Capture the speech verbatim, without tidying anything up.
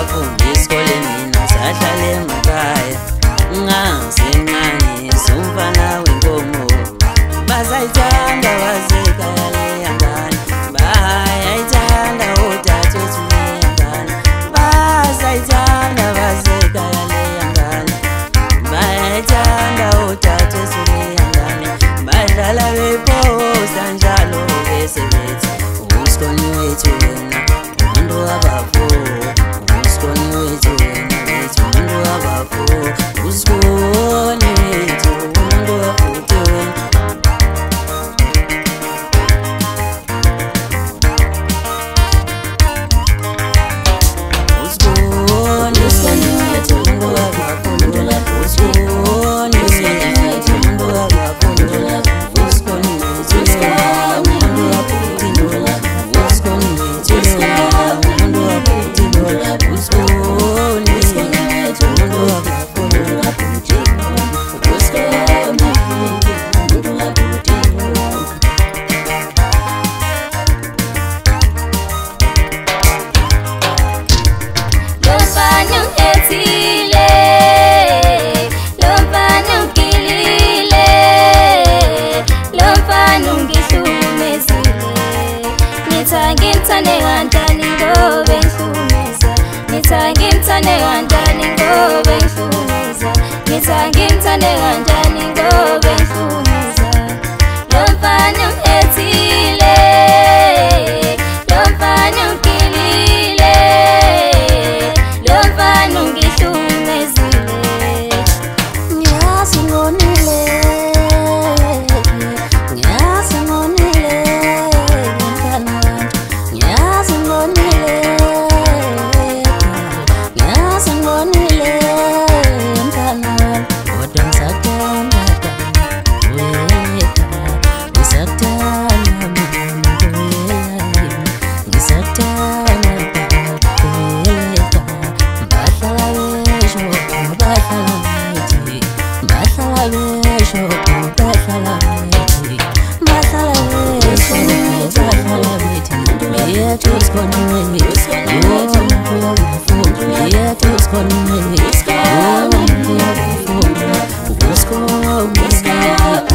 abafundi esikoleni mina sahlala emakhaya ngasencane somfana wenkomo bazayithanda wazekhaya leya ngane bayayithanda udadewethu leya ngane bazayithanda wazekhaya leya ngane bayayithanda udadewethu leya ngane badlala bephosa njalo bese bethi uSkhoni wethu wena umuntu wabafu uSkhoni wethu wena wethu umuntu wabafu uSkhoni wethu umuntu wabafu uSkhoni uSkhoni wethu umuntu wabafu umuntu wabafu uSkhoni wethu umuntu wabafu umuntu wabafu uSkhoni wethu umuntu wabafu uSkhoni wethu umuntu wabafu uSkhoni wethu umuntu wabafu Ngimthande kanjani ngobe ngihlumeza Ngithi ngimthande kanjani ngobe ngihlumeza Ngithi ngimthande kanjani ngobe ngihlumeza Lo mfana ungithethile Lo mfana ungigilile Lo mfana ungihlumezile Ngiyazi ngonile Ngiyazi ngonile uSkhoni